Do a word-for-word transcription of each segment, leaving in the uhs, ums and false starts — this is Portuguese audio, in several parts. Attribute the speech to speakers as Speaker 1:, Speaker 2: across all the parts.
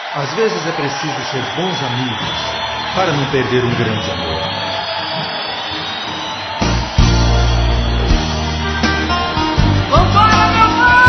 Speaker 1: Às vezes é preciso ser bons amigos para não perder um grande amor.
Speaker 2: Vambora, meu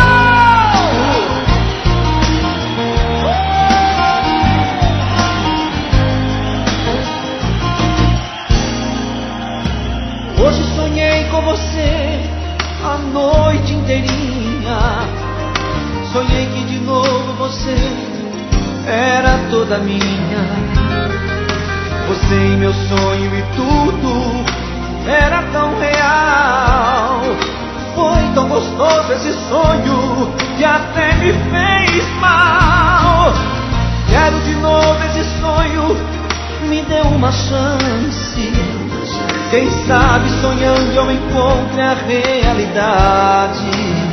Speaker 2: povo! Hoje sonhei com você a noite inteirinha. Sonhei que de novo você era toda minha. Você em meu sonho e tudo era tão real. Foi tão gostoso esse sonho que até me fez mal. Quero de novo esse sonho, me dê uma chance. Quem sabe sonhando eu encontre a realidade.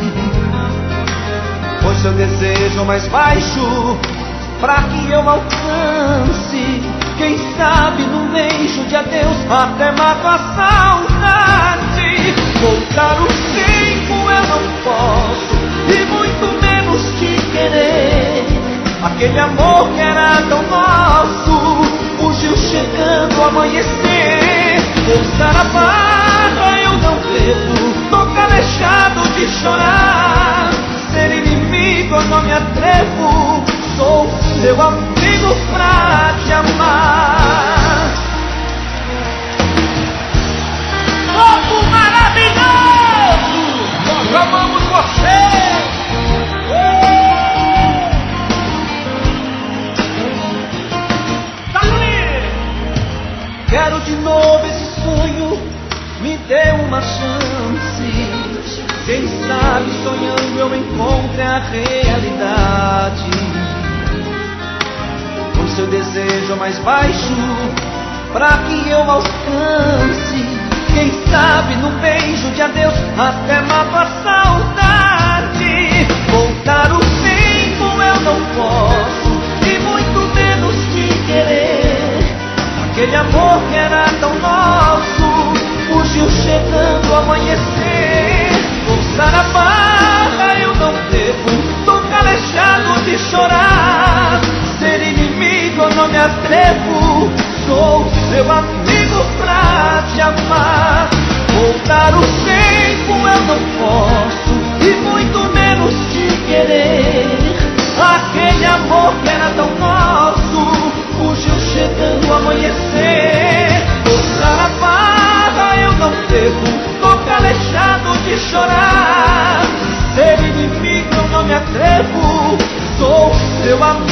Speaker 2: Pois seu desejo mais baixo pra que eu alcance. Quem sabe num beijo de adeus até mato a saudade. Voltar o tempo eu não posso, e muito menos te querer. Aquele amor que era tão nosso fugiu chegando ao amanhecer. Forçar a barra eu não devo, tô calejado de chorar. Ser inimigo eu não me atrevo, sou seu amigo pra te amar. Povo maravilhoso, nós amamos você. Tá bonito. Quero de novo esse sonho, me dê uma chance. Quem sabe sonhando eu encontre a realidade. Com seu desejo mais baixo pra que eu alcance. Quem sabe num beijo de adeus até mato a saudade. Voltar o tempo eu não posso, e muito menos te querer. Aquele amor que era tão nosso fugiu chegando ao amanhecer. Forçar a barra eu não devo, tô calejado de chorar. Ser inimigo eu não me atrevo, sou seu amigo pra te amar. Voltar o tempo eu não posso, e muito menos te querer. Aquele amor que era tão nosso fugiu chegando ao amanhecer. Forçar a barra eu não devo, tô calejado de chorar. Ser inimigo eu não me atrevo, sou seu amigo